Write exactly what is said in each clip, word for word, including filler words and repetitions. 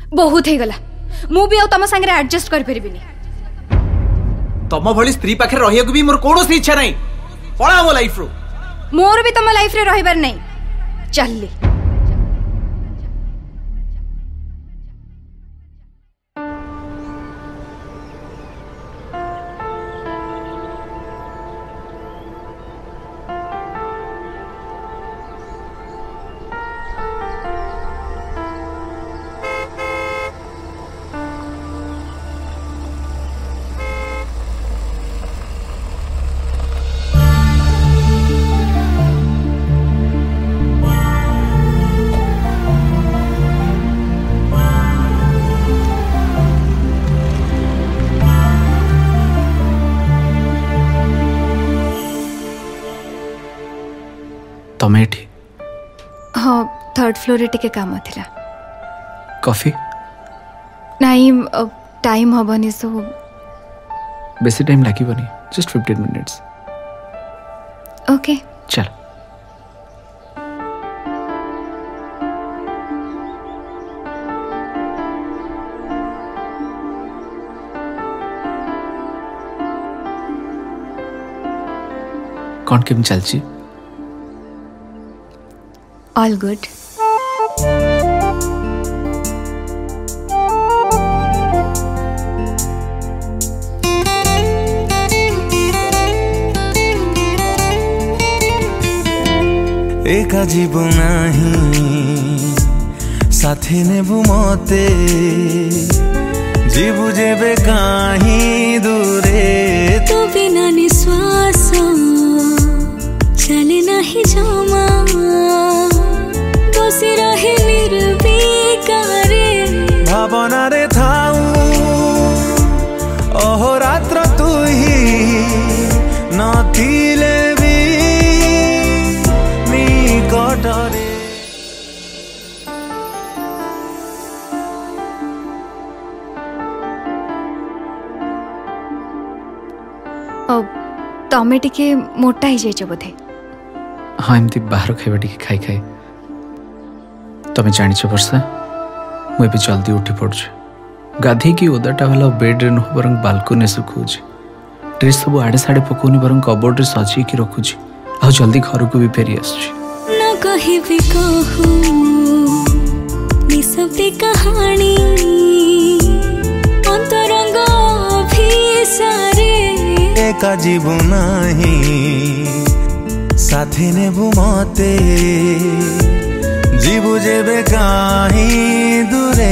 बहुत हो गला मु भी तुम संगे एडजस्ट कर परिबिनी तम भली स्त्री पाखे रहिया भी मोर कोनो इच्छा नहीं पळा मो लाइफ रो मोर भी तुम लाइफ रे रहिबार नहीं चलली तमें हाँ थर्ड फ्लोर रे टिके काम थिला कॉफी नहीं टाइम हबनी सो बेसी टाइम लागिबनी जस्ट फिफ्टीन मिनट्स ओके चल कौन केम चलची All good. एका जीवन नहीं साथी नेबु मते जीवु जेबे कहीं दूरे तो बिना निश्वास चले नहीं जमा बसी रहे निर्विकारे भावना रे थाऊ अहोरात्र तू ही नथिले भी निकटरे तमें टिके मोटा ही जाइछ बोधे हाँ एमती बाहर खाइबा टिके खाई खाई तमें जानिछ वर्षा मुझे भी जल्दी उठी पड़ुछ गाधे की ओदाटा वाला बेड रे नुह बरंग बालकोनी सुखुछ ड्रेस सब आड़े साड़े पकोनी बरंग कबोर्ड रे सजी की रखुछ आ जल्दी घर को भी फेरी आसुछ न कहि भी कहू निशब्द कहानी अंतरंग भी सारे एका जीवन नहीं साथी नेबु मते जीवु जेबे कहीं दूरे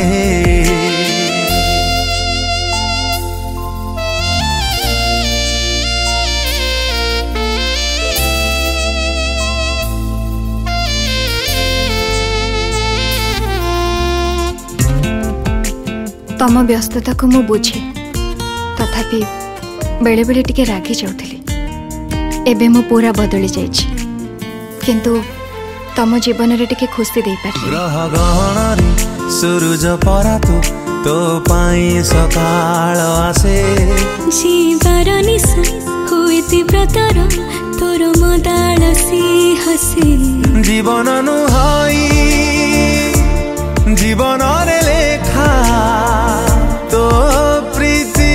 तम व्यस्तता को मु बुझे तथापि बेले बेले टिके रागी जाउथली एबे मु पूरा बदली जाइछि किंतु तम जीवन रे टिके खुशी दे पारली ग्रह गहन रे सूरज परा तो तो पाई सकाळ आसे जीवर निशा होइति व्रतर तोर मदाळ सी हसे जीवन नुहाई जीवन रे लेखा तो प्रीति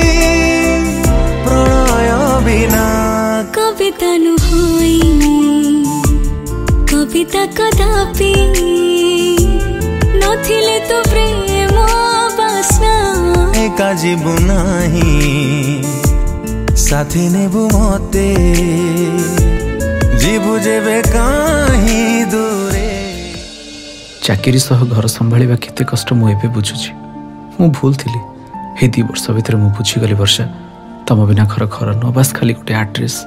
प्रणय बिना कविता नुहाई कविता कदापि नथिले तो प्रेम बासना एका जीवन नहीं साथी नेबु मते जीवु जेबे कहीं दूरे चाकरी सह घर संभाळिबा केते कष्ट मु एबे बुझुछि मु भूल थिली हे दी वर्ष भितर मु बुझी गली वर्षा तम बिना घर घर न बस खाली गोटे एड्रेस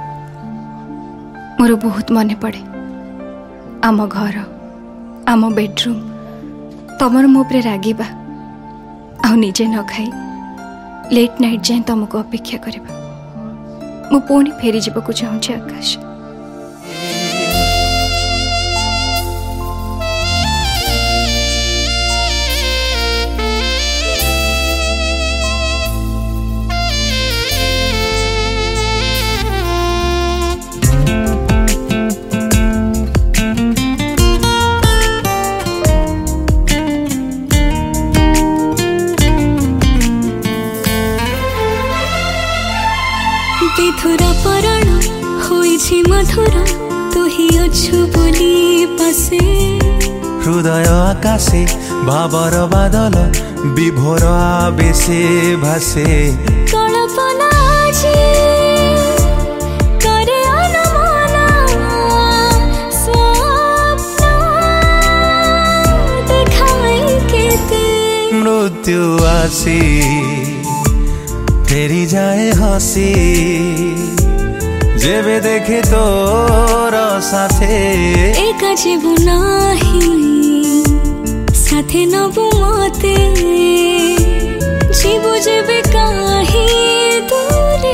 मोर बहुत मन पड़े आम घर आम बेडरूम तमर मो उपरे रागिबा आ निजे न खाई लेट नाइट जाए तुमको अपेक्षा करबा मु पुणी फेरी जीवको चाहूछि आकाश मधुर तू ही अछु बोली पासे हृदय आकाशे भावर बादल विभोर आवेशे भासे कल्पना जी करे अनुमाना स्वप्न देखाई केते मृत्यु आसी फेरी जाए हसी जेबे देखे तोर साथे एका जीवु नाही साथे नबु मते जीवु जेबे काही दूरे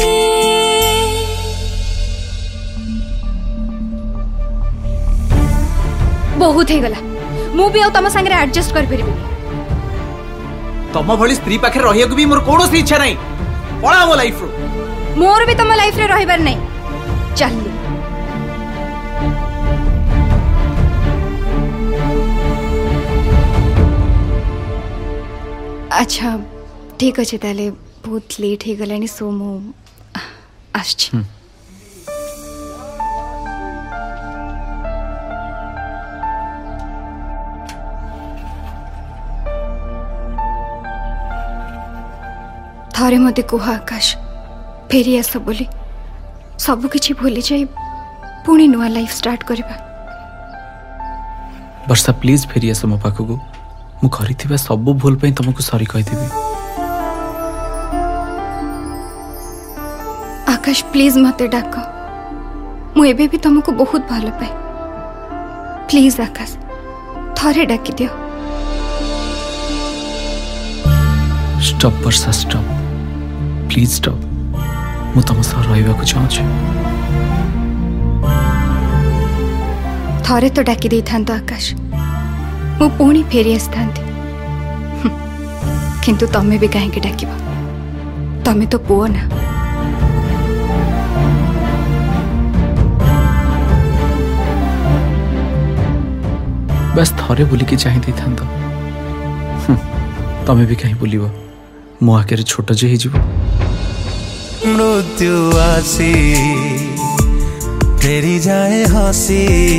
बहुत हे गला मु भी आ तम संगे एडजस्ट कर परिबे तम भली स्त्री पाखे रहियाकु भी मोर कोनोसी इच्छा नहीं पळा मो लाइफ रो मोर भी तम लाइफ रे रहिबार नहीं चल अच्छा ठीक अच्छे ताले बहुत लेट हो गलानी सो मु आछी थरे मते कुह आकाश फेरी आस बोली सब किछि भूली जाई पुणी नुआ लाइफ स्टार्ट करबा वर्षा प्लीज फेरी आस मो पाखकु मु करिथिबा सब भूल पे तुमको सॉरी कहि देबी आकाश प्लीज मते डाक मु एबे भी तुमको बहुत भल पाए प्लीज आकाश थरे डाकी दियो स्टॉप वर्षा स्टॉप प्लीज स्टॉप मु तुम सह रहिबा को चाहूछु थरे तो डाकी दे थांतो आकाश मु पुणी फेरी आसथांती किंतु तमे भी कहीं डाकिबा तमे तो पुओ ना बस थरे बोली की चाहि देथांतो तमे भी कहीं बोलिबो मो आके छोट जे ही जीवो मृत्यु आसी फेरी जाए हसी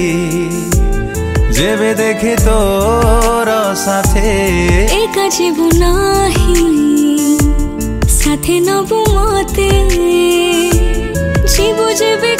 जेबे देखे तोर साथे एका जीवु नाही साथे नबु मते जीवु जेबे